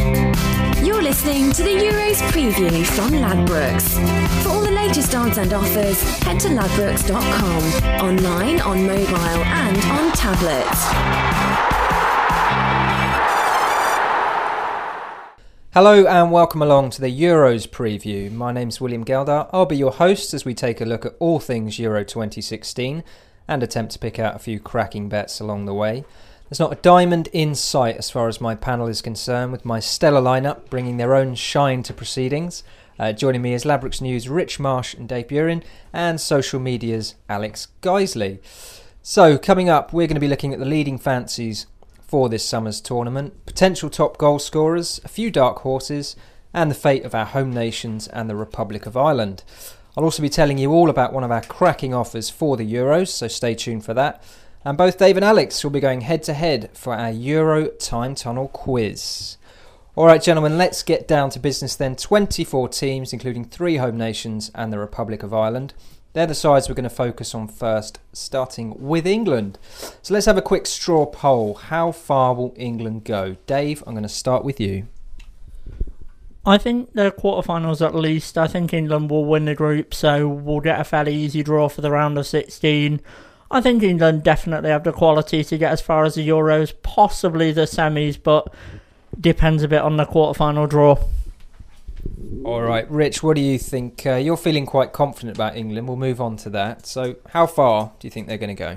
You're listening to the Euros preview from Ladbrokes. For all the latest odds and offers, head to ladbrokes.com, online, on mobile and on tablet. Hello and welcome along to the Euros preview. My name's William Geldar. I'll be your host as we take a look at all things Euro 2016 and attempt to pick out a few cracking bets along the way. There's not a diamond in sight as far as my panel is concerned, with my stellar lineup bringing their own shine to proceedings. Joining me is Ladbrokes News' Rich Marsh and Dave Burin, and social media's Alex Geisley. So coming up, we're going to be looking at the leading fancies for this summer's tournament, potential top goal scorers, a few dark horses, and the fate of our home nations and the Republic of Ireland. I'll also be telling you all about one of our cracking offers for the Euros, so stay tuned for that. And both Dave and Alex will be going head to head for our Euro Time Tunnel quiz. Alright gentlemen, let's get down to business then. 24 teams, including 3 home nations and the Republic of Ireland. They're the sides we're going to focus on first, starting with England. So let's have a quick straw poll. How far will England go? Dave, I'm going to start with you. I think the quarterfinals at least. I think England will win the group, so we'll get a fairly easy draw for the round of 16. I think England definitely have the quality to get as far as the Euros, possibly the semis, but depends a bit on the quarterfinal draw. All right, Rich, what do you think? You're feeling quite confident about England. We'll move on to that. So how far do you think they're going to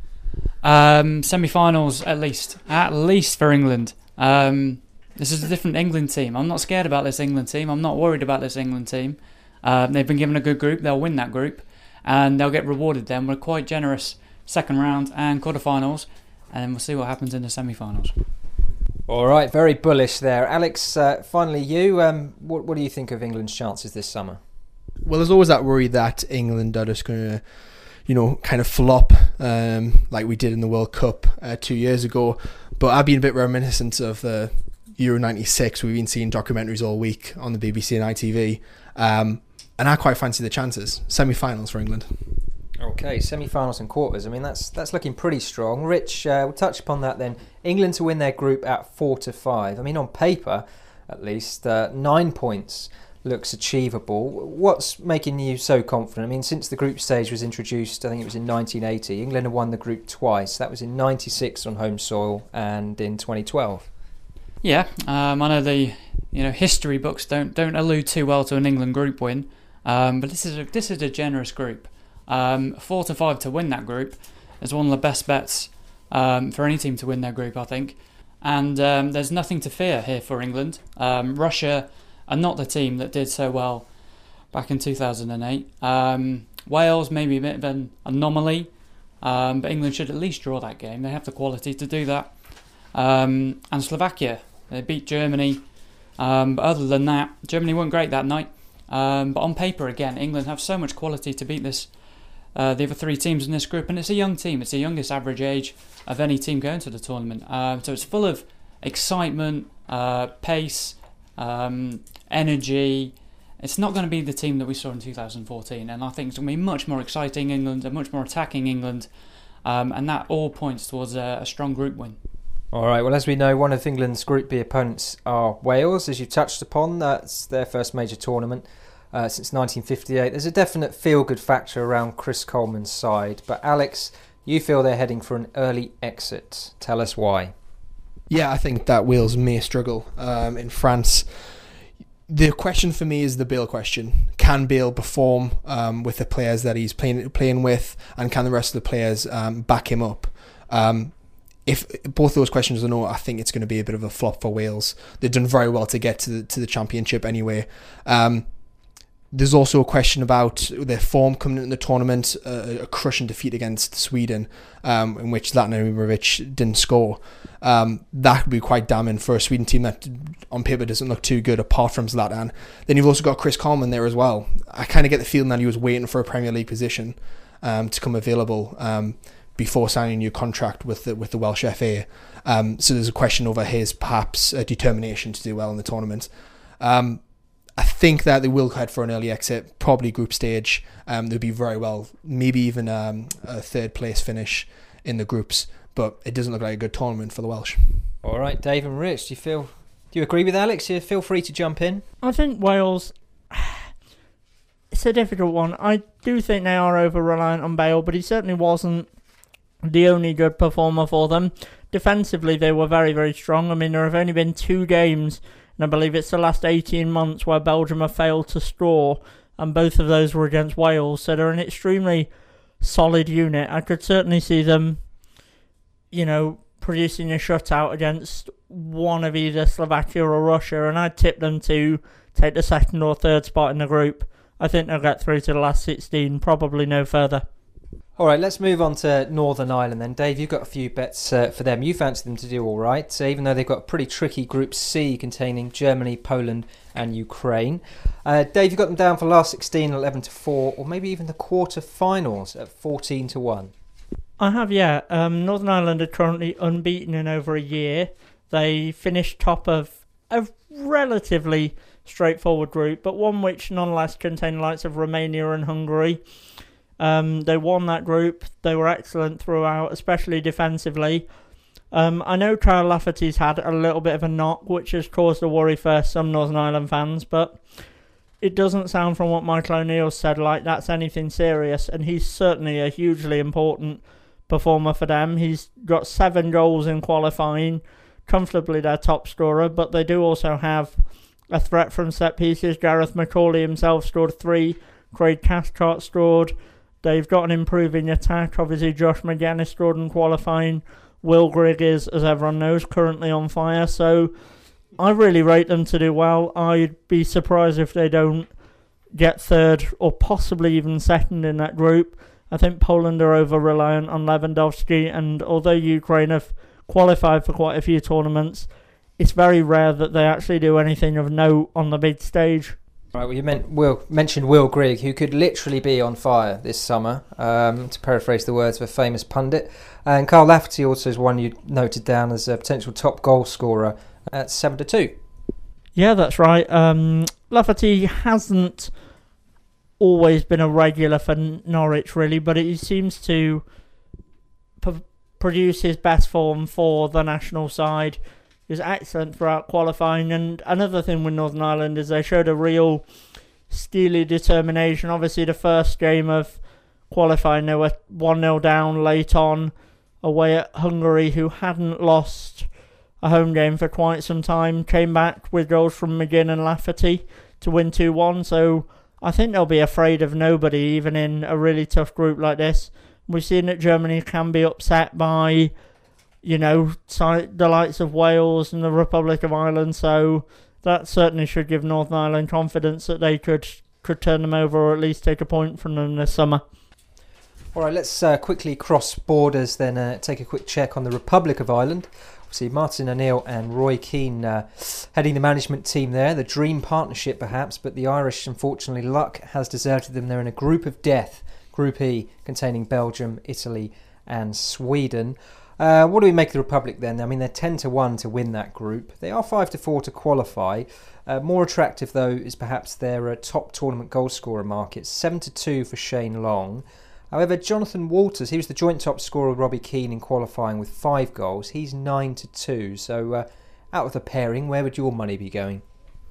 go? Semi-finals at least for England. This is a different England team. I'm not scared about this England team. I'm not worried about this England team. They've been given a good group. They'll win that group, and they'll get rewarded then with a quite generous second round and quarterfinals, and then we'll see what happens in the semi-finals. All right, very bullish there. Alex, finally you. What do you think of England's chances this summer? Well, there's always that worry that England are just going to, kind of flop like we did in the World Cup 2 years ago. But I've been a bit reminiscent of the Euro 96. We've been seeing documentaries all week on the BBC and ITV. And I quite fancy the chances. Semi-finals for England. Okay, semi-finals and quarters. I mean, that's looking pretty strong. Rich, we'll touch upon that then. England to win their group at 4-5. I mean, on paper, at least, 9 points looks achievable. What's making you so confident? I mean, since the group stage was introduced, I think it was in 1980, England have won the group twice. That was in 96 on home soil and in 2012. Yeah, I know the history books don't allude too well to an England group win, but this is a generous group. 4-5 to win that group is one of the best bets for any team to win their group, I think. And there's nothing to fear here for England. Russia are not the team that did so well back in 2008. Wales maybe a bit of an anomaly, but England should at least draw that game. They have the quality to do that. And Slovakia, they beat Germany. But other than that, Germany weren't great that night. But on paper, again, England have so much quality to beat the other 3 teams in this group, and it's a young team. It's the youngest average age of any team going to the tournament. So it's full of excitement, pace, energy. It's not going to be the team that we saw in 2014, and I think it's going to be much more exciting England, a much more attacking England, and that all points towards a strong group win. All right, well, as we know, one of England's Group B opponents are Wales, as you touched upon. That's their first major tournament since 1958. There's a definite feel-good factor around Chris Coleman's side. But Alex, you feel they're heading for an early exit. Tell us why. Yeah, I think that Wales may struggle in France. The question for me is the Bale question. Can Bale perform with the players that he's playing with, and can the rest of the players back him up? If both those questions are no, I think it's going to be a bit of a flop for Wales. They've done very well to get to the championship anyway. There's also a question about their form coming into the tournament, a crushing defeat against Sweden, in which Zlatan Ibrahimovic didn't score. That would be quite damning for a Sweden team that on paper doesn't look too good apart from Zlatan. Then you've also got Chris Coleman there as well. I kind of get the feeling that he was waiting for a Premier League position to come available before signing a new contract with the Welsh FA. So there's a question over his perhaps determination to do well in the tournament. I think that they will head for an early exit, probably group stage. They'll be very well, maybe even a third place finish in the groups, but it doesn't look like a good tournament for the Welsh. All right, Dave and Rich, do you feel Do you agree with Alex? Yeah, feel free to jump in. I think Wales, it's a difficult one. I do think they are over-reliant on Bale, but he certainly wasn't the only good performer for them. Defensively, they were very, very strong. I mean, there have only been 2 games, and I believe it's the last 18 months, where Belgium have failed to score, and both of those were against Wales, so they're an extremely solid unit. I could certainly see them, producing a shutout against one of either Slovakia or Russia, and I'd tip them to take the 2nd or 3rd spot in the group. I think they'll get through to the last 16, probably no further. All right, let's move on to Northern Ireland then. Dave, you've got a few bets for them. You fancy them to do all right, even though they've got a pretty tricky Group C containing Germany, Poland and Ukraine. Dave, you've got them down for last 16, 11-4, or maybe even the quarter-finals at 14-1. I have, yeah. Northern Ireland are currently unbeaten in over a year. They finished top of a relatively straightforward group, but one which nonetheless contained the likes of Romania and Hungary. They won that group. They were excellent throughout, especially defensively. I know Kyle Lafferty's had a little bit of a knock, which has caused a worry for some Northern Ireland fans, but it doesn't sound from what Michael O'Neill said like that's anything serious, and he's certainly a hugely important performer for them. He's got 7 goals in qualifying, comfortably their top scorer, but they do also have a threat from set pieces. Gareth McCauley himself scored 3, Craig Cathcart scored. They've got an improving attack. Obviously, Josh McGuinness scored in qualifying. Will Grigg is, as everyone knows, currently on fire. So I really rate them to do well. I'd be surprised if they don't get 3rd or possibly even 2nd in that group. I think Poland are over-reliant on Lewandowski, and although Ukraine have qualified for quite a few tournaments, it's very rare that they actually do anything of note on the big stage. Right, well, you mentioned Will Grigg, who could literally be on fire this summer, to paraphrase the words of a famous pundit. And Kyle Lafferty also is one you noted down as a potential top goal scorer at 7-2. Yeah, that's right. Lafferty hasn't always been a regular for Norwich, really, but he seems to produce his best form for the national side. He was excellent throughout qualifying, and another thing with Northern Ireland is they showed a real steely determination. Obviously, the first game of qualifying, they were 1-0 down late on, away at Hungary, who hadn't lost a home game for quite some time, came back with goals from McGinn and Lafferty to win 2-1, so I think they'll be afraid of nobody, even in a really tough group like this. We've seen that Germany can be upset by the likes of Wales and the Republic of Ireland, so that certainly should give Northern Ireland confidence that they could turn them over or at least take a point from them this summer. All right, let's quickly cross borders then, take a quick check on the Republic of Ireland. Obviously, Martin O'Neill and Roy Keane heading the management team there, the dream partnership perhaps, but the Irish, unfortunately, luck has deserted them. They're in a group of death, Group E, containing Belgium, Italy and Sweden. What do we make of the Republic then? I mean, they're 10-1 to win that group. They are 5-4 to qualify. More attractive, though, is perhaps their top tournament goal scorer market. 7-2 for Shane Long. However, Jonathan Walters, he was the joint top scorer with Robbie Keane in qualifying with 5 goals. He's 9-2. So, out of the pairing, where would your money be going?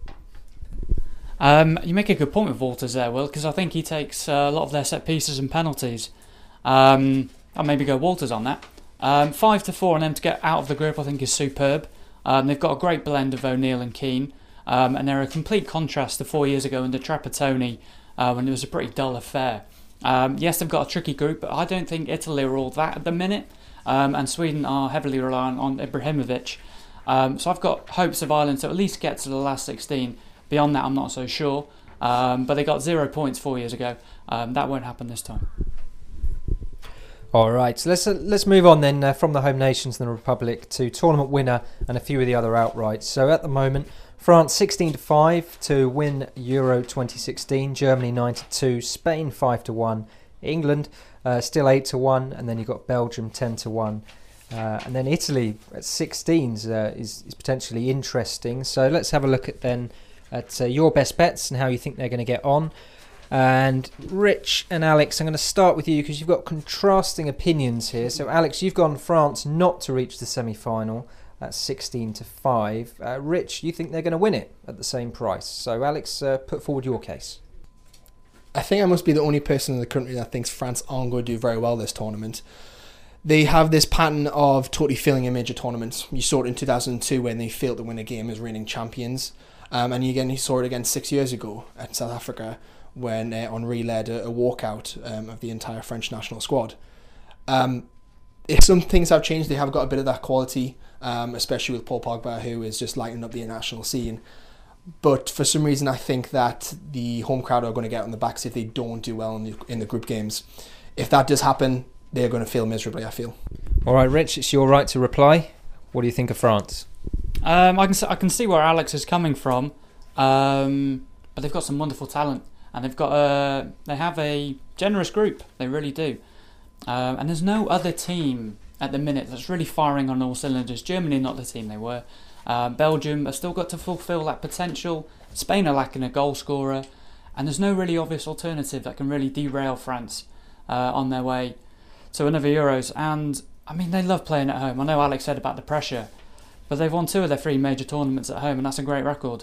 You make a good point with Walters there, Will, because I think he takes a lot of their set pieces and penalties. I'll maybe go Walters on that. 5-4 and them to get out of the group I think is superb. They've got a great blend of O'Neill and Keane, and they're a complete contrast to 4 years ago under Trapattoni, when it was a pretty dull affair. Yes, they've got a tricky group, but I don't think Italy are all that at the minute, and Sweden are heavily reliant on Ibrahimovic. So I've got hopes of Ireland to at least get to the last 16. Beyond that I'm not so sure, but they got 0 points 4 years ago. That won't happen this time. All right, so let's move on then from the home nations and the Republic to tournament winner and a few of the other outrights. So at the moment, France 16-5 to win Euro 2016, Germany 9-2, Spain 5-1, England still 8-1, and then you've got Belgium 10-1. And then Italy at 16s is potentially interesting. So let's have a look at your best bets and how you think they're going to get on. And Rich and Alex, I'm going to start with you because you've got contrasting opinions here. So Alex, you've gone France not to reach the semi-final. That's 16-5. Rich, you think they're going to win it at the same price? So, Alex, put forward your case. I think I must be the only person in the country that thinks France aren't going to do very well this tournament. They have this pattern of totally failing in major tournaments. You saw it in 2002 when they failed to win a game as reigning champions. And you saw it again 6 years ago at South Africa when Henry led a walkout of the entire French national squad. If some things have changed, they have got a bit of that quality, especially with Paul Pogba, who is just lighting up the international scene. But for some reason, I think that the home crowd are going to get on the backs if they don't do well in the group games. If that does happen, they're going to fail miserably, I feel. All right, Rich, it's your right to reply. What do you think of France? I can see where Alex is coming from, but they've got some wonderful talent, and they have a generous group. They really do. And there's no other team at the minute that's really firing on all cylinders. Germany, not the team they were. Belgium have still got to fulfil that potential. Spain are lacking a goal scorer, and there's no really obvious alternative that can really derail France on their way to another Euros. And I mean, they love playing at home. I know Alex said about the pressure, but they've won 2 of their 3 major tournaments at home, and that's a great record.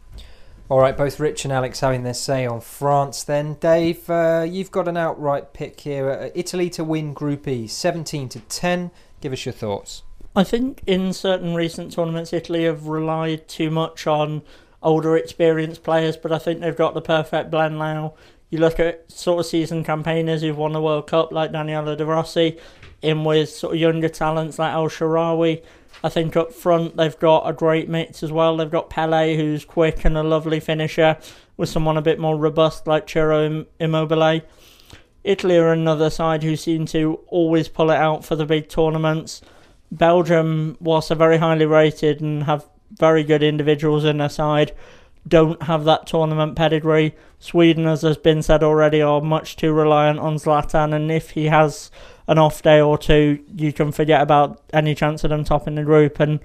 All right, both Rich and Alex having their say on France then. Dave, you've got an outright pick here. Italy to win Group E, 17-10. Give us your thoughts. I think in certain recent tournaments, Italy have relied too much on older, experienced players, but I think they've got the perfect blend now. You look at sort of seasoned campaigners who've won the World Cup, like Daniele De Rossi, in with sort of younger talents like El Shaarawy. I think up front they've got a great mix as well. They've got Pele, who's quick and a lovely finisher, with someone a bit more robust like Ciro Immobile. Italy are another side who seem to always pull it out for the big tournaments. Belgium, whilst they're very highly rated and have very good individuals in their side, don't have that tournament pedigree. Sweden, as has been said already, are much too reliant on Zlatan, and if he has an off day or two, you can forget about any chance of them topping the group. And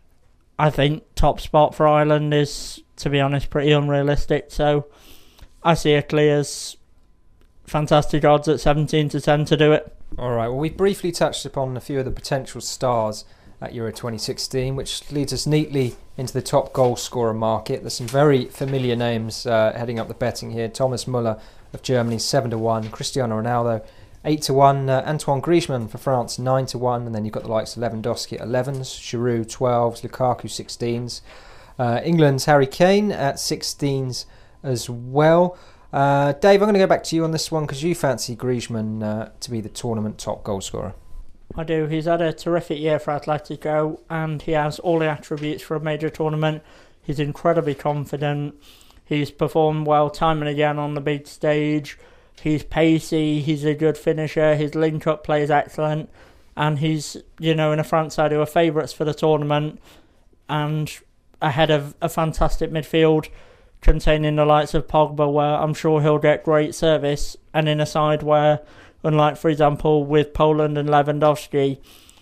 I think top spot for Ireland is, to be honest, pretty unrealistic. So I see Italy as fantastic odds at 17-10 to do it. All right, well, we briefly touched upon a few of the potential stars at Euro 2016, which leads us neatly into the top goal scorer market. There's some very familiar names heading up the betting here. Thomas Müller of Germany, 7-1. Cristiano Ronaldo, 8-1. Antoine Griezmann for France, 9-1. And then you've got the likes of Lewandowski at 11s, Giroud 12s, Lukaku 16s. England's Harry Kane at 16s as well. Dave, I'm going to go back to you on this one because you fancy Griezmann to be the tournament top goal scorer. I do. He's had a terrific year for Atletico, and he has all the attributes for a major tournament. He's incredibly confident. He's performed well time and again on the big stage. He's pacey. He's a good finisher. His link-up play is excellent. And he's, in a France side who are favourites for the tournament and ahead of a fantastic midfield containing the likes of Pogba, where I'm sure he'll get great service, and in a side where, unlike, for example, with Poland and Lewandowski,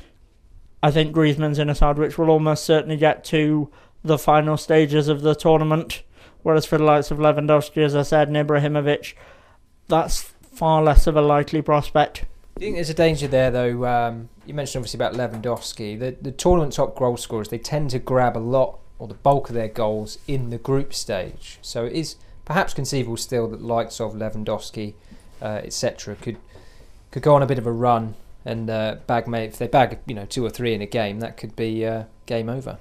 I think Griezmann's in a side which will almost certainly get to the final stages of the tournament, whereas for the likes of Lewandowski, as I said, and Ibrahimovic, that's far less of a likely prospect. I think there's a danger there, though. You mentioned obviously about Lewandowski. The tournament top goal scorers, they tend to grab a lot or the bulk of their goals in the group stage. So it is perhaps conceivable still that the likes of Lewandowski, etc., could go on a bit of a run and if they bag 2 or 3 in a game, that could be game over.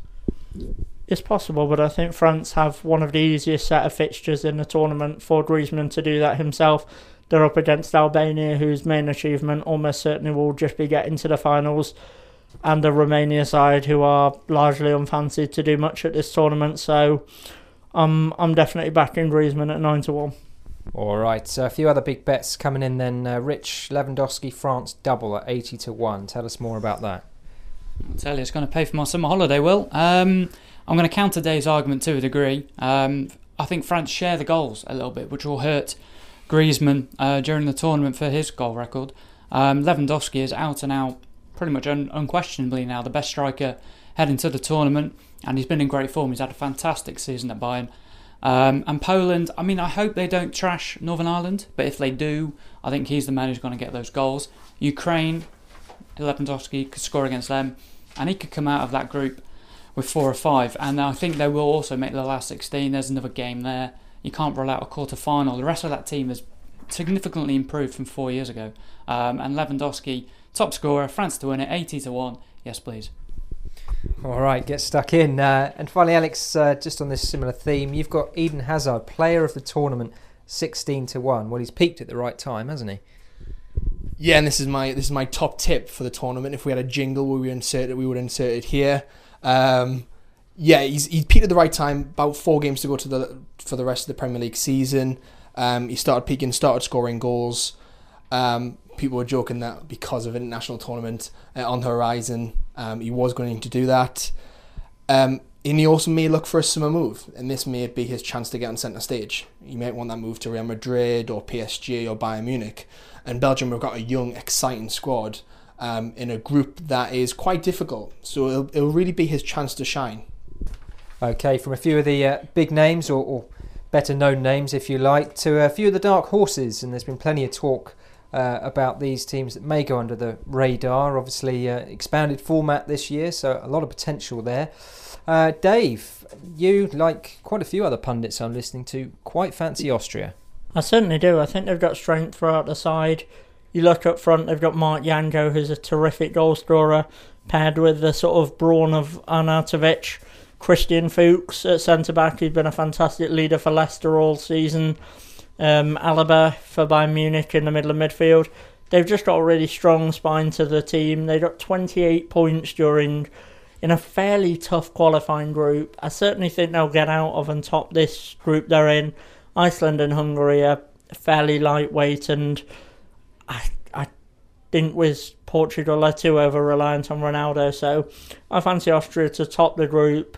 It's possible, but I think France have one of the easiest set of fixtures in the tournament for Griezmann to do that himself. They're up against Albania, whose main achievement almost certainly will just be getting to the finals, and the Romania side, who are largely unfancied to do much at this tournament. So I'm definitely backing Griezmann at 9-1. All right, so a few other big bets coming in then. Rich, Lewandowski, France double at 80-1. Tell us more about that. I'll tell you, it's going to pay for my summer holiday, Will. I'm going to counter Dave's argument to a degree. I think France share the goals a little bit, which will hurt Griezmann during the tournament for his goal record. Lewandowski is out and out, pretty much unquestionably now, the best striker heading to the tournament, and he's been in great form. He's had a fantastic season at Bayern. And Poland, I mean, I hope they don't trash Northern Ireland, but if they do, I think he's the man who's going to get those goals. Ukraine, Lewandowski could score against them. and he could come out of that group with 4 or 5. And I think they will also make the last 16. There's another game there. You can't rule out a quarter-final. The rest of that team has significantly improved from 4 years ago. And Lewandowski, top scorer, France to win it, 80-1. Yes, please. All right, get stuck in. And finally, Alex, just on this similar theme, you've got Eden Hazard, player of the tournament, 16-1. Well, he's peaked at the right time, hasn't he? Yeah, and this is my top tip for the tournament. If we had a jingle where we would insert it here. He's peaked at the right time. About 4 games to go for the rest of the Premier League season. He started peaking, started scoring goals. People were joking that because of an international tournament on the horizon, he was going to do that. And he also may look for a summer move, and this may be his chance to get on centre stage. He might want that move to Real Madrid or PSG or Bayern Munich. And Belgium have got a young, exciting squad in a group that is quite difficult. So it'll really be his chance to shine. Okay, from a few of the big names, or better known names if you like, to a few of the dark horses, and there's been plenty of talk about these teams that may go under the radar. Obviously, expanded format this year, so a lot of potential there. Dave, you, like quite a few other pundits I'm listening to, quite fancy Austria. I certainly do. I think they've got strength throughout the side. You look up front, they've got Mark Janko, who's a terrific goal scorer, paired with the sort of brawn of Arnautovic. Christian Fuchs at centre-back, who's been a fantastic leader for Leicester all season. Alaba for Bayern Munich in the middle of midfield. They've just got a really strong spine to the team. They got 28 points in a fairly tough qualifying group. I certainly think they'll get out of and top this group they're in. Iceland and Hungary are fairly lightweight, and I think with Portugal they're too over-reliant on Ronaldo, so I fancy Austria to top the group.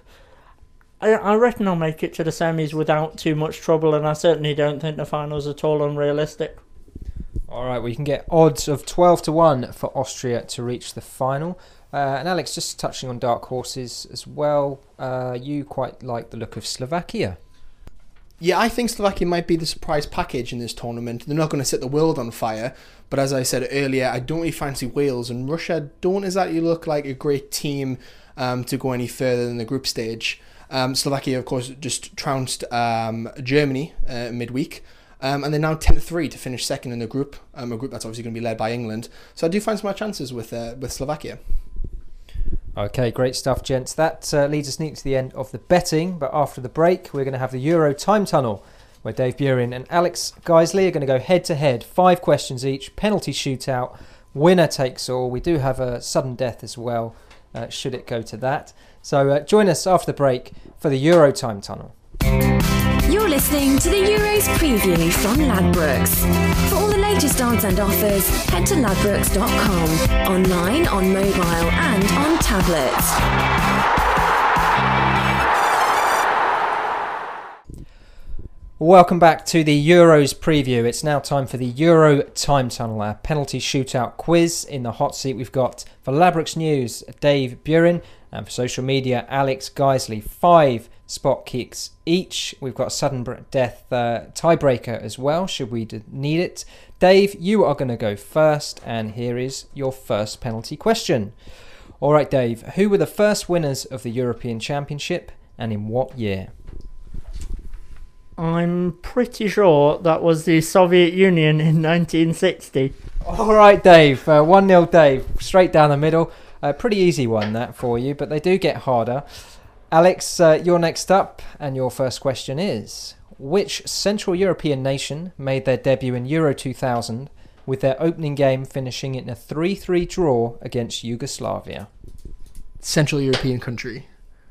I reckon I'll make it to the semis without too much trouble, and I certainly don't think the finals are at all unrealistic. All right, well, you can get odds of 12-1 for Austria to reach the final. And Alex, just touching on dark horses as well, you quite like the look of Slovakia. Yeah, I think Slovakia might be the surprise package in this tournament. They're not going to set the world on fire, but as I said earlier, I don't really fancy Wales, and Russia don't exactly look like a great team to go any further than the group stage. Slovakia, of course, just trounced Germany midweek, and they're now 10-3 to finish second in the group, a group that's obviously going to be led by England. So I do fancy my chances with Slovakia. Okay, great stuff, gents. That leads us neatly to the end of the betting, but after the break, we're going to have the Euro Time Tunnel, where Dave Burin and Alex Geisley are going to go head-to-head, 5 questions each, penalty shootout, winner takes all. We do have a sudden death as well, should it go to that. So join us after the break for the Euro Time Tunnel. You're listening to the Euros preview from Ladbrokes. For all the latest odds and offers, head to ladbrokes.com, online, on mobile and on tablets. Welcome back to the Euros preview. It's now time for the Euro Time Tunnel, our penalty shootout quiz. In the hot seat, we've got for Ladbrokes News, Dave Burin, and for social media, Alex Geisley. 5 spot kicks each. We've got a sudden death tiebreaker as well, should we need it. Dave, you are going to go first, and here is your first penalty question. All right, Dave, who were the first winners of the European Championship, and in what year? I'm pretty sure that was the Soviet Union in 1960. All right, Dave. 1-0, Dave. Straight down the middle. Pretty easy one, that, for you, but they do get harder. Alex, you're next up, and your first question is, which Central European nation made their debut in Euro 2000 with their opening game finishing in a 3-3 draw against Yugoslavia? Central European country.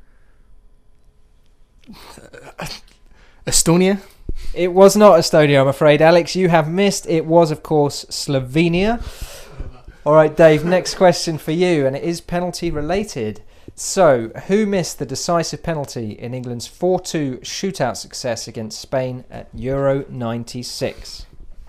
Estonia? It was not Estonia, I'm afraid. Alex, you have missed. It was, of course, Slovenia. All right, Dave, next question for you, and it is penalty related. So, who missed the decisive penalty in England's 4-2 shootout success against Spain at Euro 96?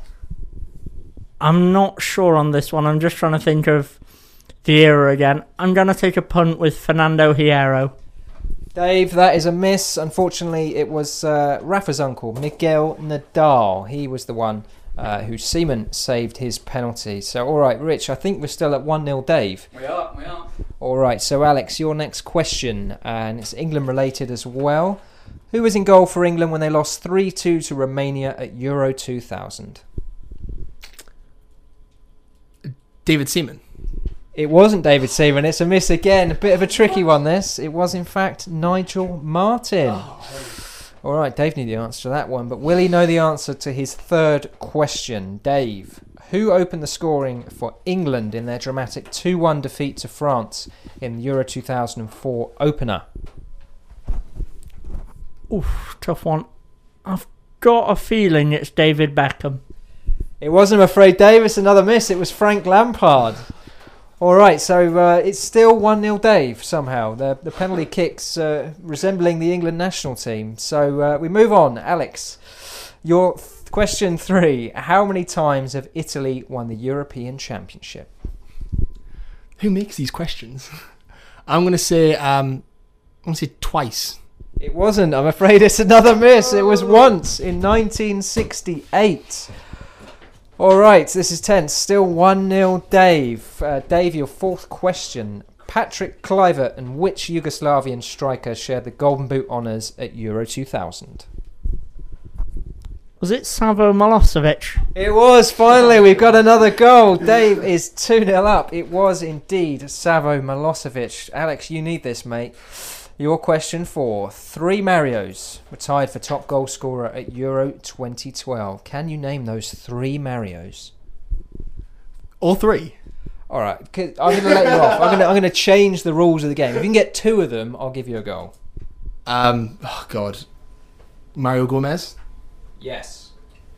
I'm not sure on this one. I'm just trying to think of the era again. I'm going to take a punt with Fernando Hierro. Dave, that is a miss. Unfortunately, it was Rafa's uncle, Miguel Nadal. He was the one whose Seaman saved his penalty. So, all right, Rich, I think we're still at 1-0 Dave. We are. All right, so Alex, your next question, and it's England related as well. Who was in goal for England when they lost 3-2 to Romania at Euro 2000? David Seaman. It wasn't David Seaman. It's a miss again. A bit of a tricky one, this. It was, in fact, Nigel Martyn. All right, Dave knew the answer to that one, but will he know the answer to his third question? Dave, who opened the scoring for England in their dramatic 2-1 defeat to France in the Euro 2004 opener? Oof, tough one. I've got a feeling it's David Beckham. It wasn't, I'm afraid, Dave. It's another miss. It was Frank Lampard. All right, so it's still 1-0 Dave somehow. The penalty kicks resembling the England national team. So we move on. Alex, your question 3. How many times have Italy won the European Championship? Who makes these questions? I'm going to say twice. It wasn't. I'm afraid it's another miss. It was once in 1968. All right, this is tense. Still 1-0 Dave. Dave, your fourth question. Patrick Kluivert and which Yugoslavian striker shared the Golden Boot honours at Euro 2000? Was it Savo Milosevic? It was. Finally, we've got another goal. Dave is 2-0 up. It was indeed Savo Milosevic. Alex, you need this, mate. Your question 4. 3 Marios were tied for top goal scorer at Euro 2012. Can you name those 3 Marios? All 3? All right, I'm going to let you off. I'm going to change the rules of the game. If you can get 2 of them, I'll give you a goal. Oh, God. Mario Gomez? Yes.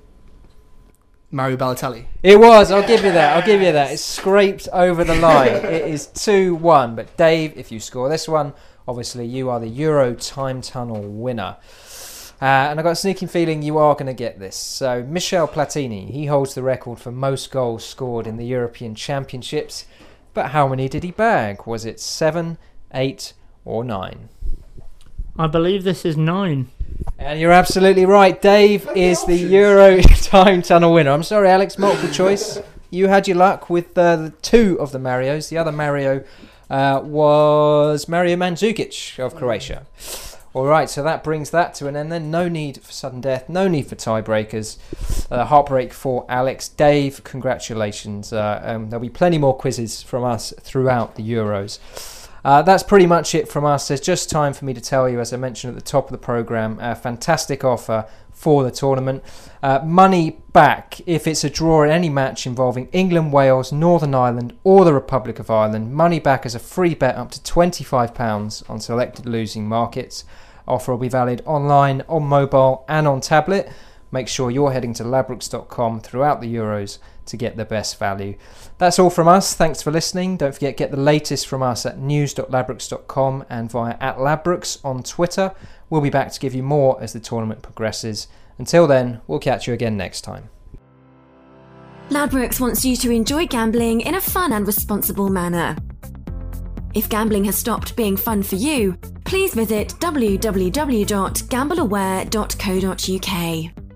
Mario Balotelli? It was. I'll give you that. It's scraped over the line. It is 2-1. But Dave, if you score this one, obviously you are the Euro Time Tunnel winner. And I've got a sneaking feeling you are going to get this. So Michel Platini, he holds the record for most goals scored in the European Championships. But how many did he bag? Was it 7, 8 or 9? I believe this is 9. And you're absolutely right. Dave is the Euro Time Tunnel winner. I'm sorry, Alex, multiple choice. You had your luck with the 2 of the Marios. The other Mario was Mario Mandzukic of Croatia. All right, so that brings that to an end then. No need for sudden death, no need for tiebreakers. Heartbreak for Alex. Dave, congratulations. There'll be plenty more quizzes from us throughout the Euros. That's pretty much it from us. There's just time for me to tell you, as I mentioned at the top of the programme, a fantastic offer for the tournament. Money back if it's a draw in any match involving England, Wales, Northern Ireland or the Republic of Ireland. Money back as a free bet up to £25 on selected losing markets. Offer will be valid online, on mobile and on tablet. Make sure you're heading to ladbrokes.com throughout the Euros to get the best value. That's all from us. Thanks for listening. Don't forget, get the latest from us at news.ladbrokes.com and via @Ladbrokes on Twitter. We'll be back to give you more as the tournament progresses. Until then, we'll catch you again next time. Ladbrokes wants you to enjoy gambling in a fun and responsible manner. If gambling has stopped being fun for you, please visit www.gambleaware.co.uk.